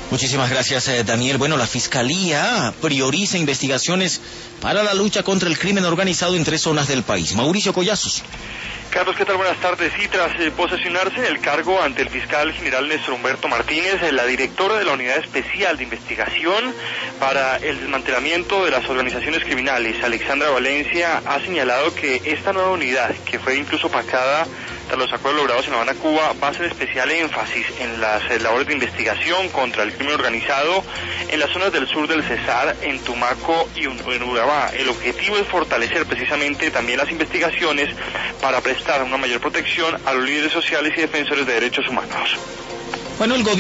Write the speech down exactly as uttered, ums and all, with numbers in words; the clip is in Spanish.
Muchísimas gracias, eh, Daniel. Bueno, la Fiscalía prioriza investigaciones para la lucha contra el crimen organizado en tres zonas del país. Mauricio Collazos. Carlos, ¿qué tal? Buenas tardes. Sí, tras eh, posesionarse del cargo ante el fiscal general Néstor Humberto Martínez, eh, la directora de la Unidad Especial de Investigación para el Desmantelamiento de las Organizaciones Criminales, Alexandra Valencia, ha señalado que esta nueva unidad, que fue incluso opacada tras los acuerdos logrados en La Habana, Cuba, va a hacer especial énfasis en las eh, labores de investigación contra el crimen organizado en las zonas del sur del Cesar, en Tumaco y en Urabá. El objetivo es fortalecer precisamente también las investigaciones para prestar una mayor protección a los líderes sociales y defensores de derechos humanos. Bueno, el gobierno